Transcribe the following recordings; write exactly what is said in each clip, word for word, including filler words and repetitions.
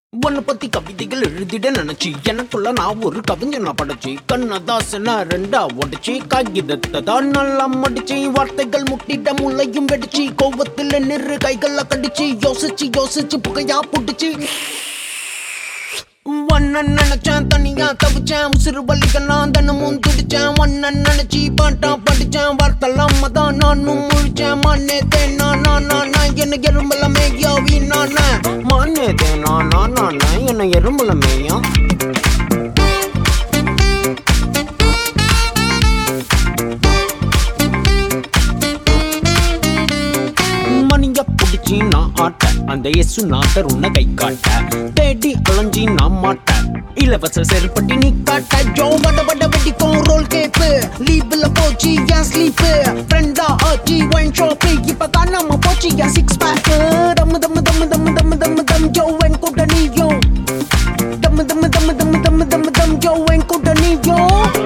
உன்னை பத்தி கவிதைகள் எழுதிட நினைச்சு எனக்குள்ள நான் ஒரு கவிஞனா படைச்சு கண்ணதாசனா ரெண்டா உடைச்சு காகிதத்தை தான் நல்லா மடிச்சு வார்த்தைகள் முட்டிட முள்ளையும் வெடிச்சு கோவத்துல நிறு கைகளை கடிச்சு யோசிச்சு யோசிச்சு புகையா புடிச்சு ஒன்ன நினைச்சேன் தனியா தவிச்சேன் உசிறு வலிகெல்லாம் தினமும் துடிச்சேன் ஒன்ன நினைச்சு பாட்டா படிச்சேன் வார்த்தெல்லாம் தான் நானும் முழிச்சேன் மண்ணே தேனா நானா என்ன எறும்பல மேயா வீணான மண்ணே தேனா நானா என்ன எறும்பல மேயா மணிய புடிச்சு நான் ஆட்ட அந்த இயேசு நாதர் உன்னை கை காட்ட தேடி அலைஞ்சி நான் மாட்ட இலவச செருப்பட்டி நீ காட்ட ஜோ வட வட வெடிக்கும் ரோல் கேப்பு லீவ்ல போச்சு என் ஸ்லீப்பு ஃப்ரெண்டா ஆச்சு ஒயின் ஷாப்பு இப்ப காணாம போச்சு என் சிக்ஸ் பேக் தம்மு தம்மு தம்மு தம்மு தம்மு தம்மு தம் ஜோ என் கூட நீயோ தம்மு தம்மு தம்மு தம்மு தம்மு தம்மு தம் ஜோ என் கூட நீயோ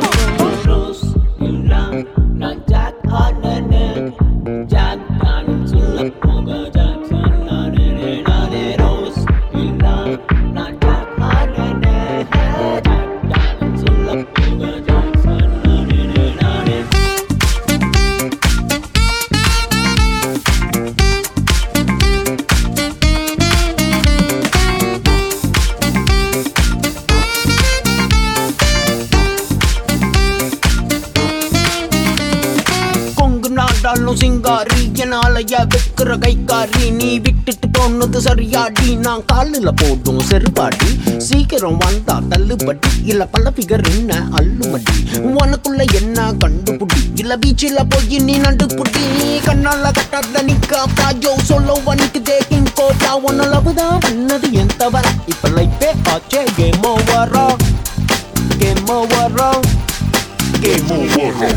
சிங்காரி என்னாலய வைக்கிற கைக்காரி நீ விட்டுட்டு போனது சரியாடி நான் காலில போடும் செருப்பாடி சீக்கிரம் வந்தா தள்ளுபடி இல்ல பல பிகர் என்ன அள்ளுமடி உனக்குள்ள என்ன கண்டுபுடி இல்ல பீச்சில போய் நீ நண்டுபுடி கண்ணால கட்டாத நிக்க பாஜோ சொல்ல வனிக்கு தேக்கின் கோட்டா உன்ன லவ்தான் பண்ணது என் தவற இப்ப லைஃபே ஆச்சே கேம் ஓவரா கேம் ஓவரா கேம் ஓவரா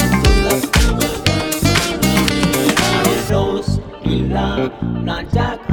Not Jack.